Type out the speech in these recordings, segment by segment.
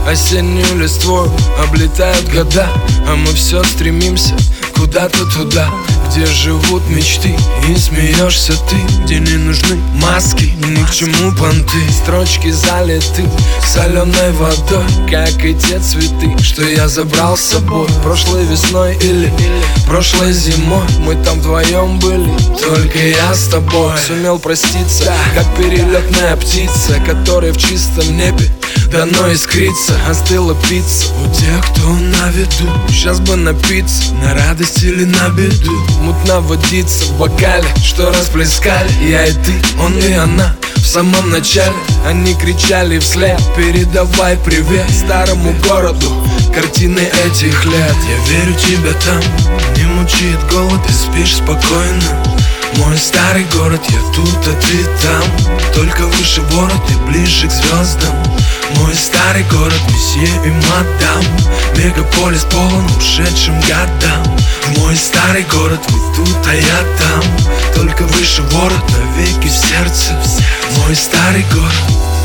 осеннюю листвой облетают года, а мы все стремимся куда-то туда, где живут мечты и смеешься ты, где не нужны маски, ни к чему понты. Строчки залиты соленой водой, как и те цветы, что я забрал с собой прошлой весной или прошлой зимой. Мы там вдвоем были, только я с тобой. Сумел проститься, как перелетная птица, которая в чистом небе дано искриться. Остыла пицца у тех, кто на виду. Сейчас бы напиться, на радость или на беду. Мутно водиться в бокале, что расплескали я и ты, он и она. В самом начале они кричали вслед: передавай привет старому городу, картины этих лет. Я верю тебе там, не мучает голод, ты спишь спокойно. Мой старый город, я тут, а ты там. Только выше ворот и ближе к звездам. Мой старый город, месье и мадам. Мегаполис полон ушедшим годам. Мой старый город, вы тут, а я там. Только выше ворот, навеки в сердце. Мой старый город.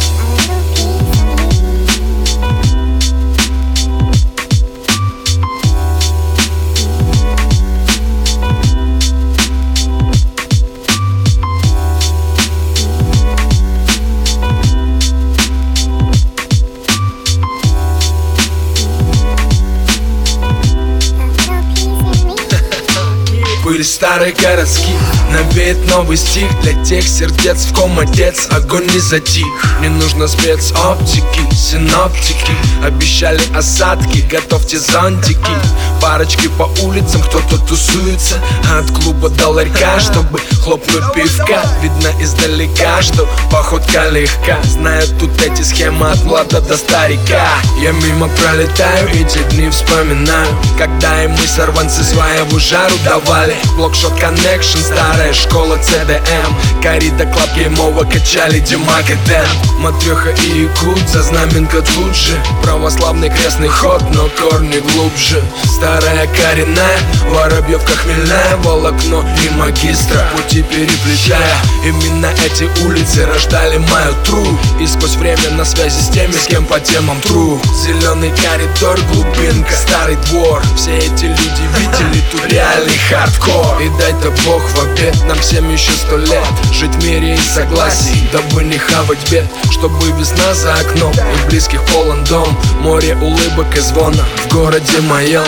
Пыль старых городских навеет новый стих для тех сердец, в ком отец огонь не затих. Не нужно спецоптики, синоптики обещали осадки, готовьте зонтики. Парочки по улицам, кто-то тусуется от клуба до ларька, чтобы хлопнуть пивка. Видно издалека, что походка легка. Знают тут эти схемы от млада до старика. Я мимо пролетаю и те дни вспоминаю, когда и мы сорванцы своего жару давали. Блокшот Connection, старая школа CDM, Коррида Клаб, Геймова, качали Димак и Дэн. Матрёха и Якудза, знаменка тут же. Православный крестный ход, но корни глубже. Старая коренная, Воробьевка хмельная, волокно и магистра, пути переплетая. Именно эти улицы рождали мою тру, и сквозь время на связи с теми, с кем по темам тру. Зеленый коридор, глубинка, старый двор. Все эти люди видели тут реальный хардкор. И дай-то Бог в обед нам всем еще 100 лет жить в мире и согласии, дабы не хавать бед. Чтобы весна за окном и близких полон дом, море улыбок и звона в городе моем.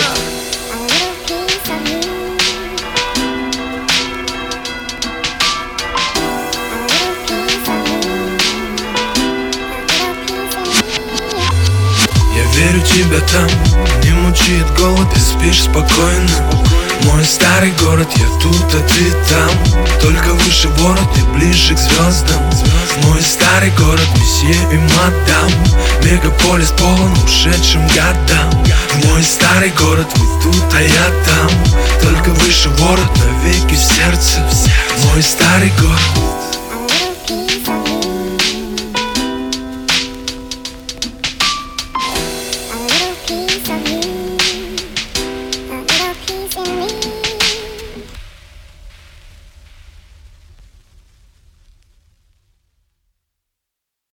Я верю тебе там, не мучает голод, ты спишь спокойно. Мой старый город, я тут, а ты там. Только выше ворот и ближе к звездам. Мой старый город, месье и мадам. Мегаполис полон ушедшим годам. Мой старый город, вы тут, а я там. Только выше ворот, навеки в сердце. Мой старый город.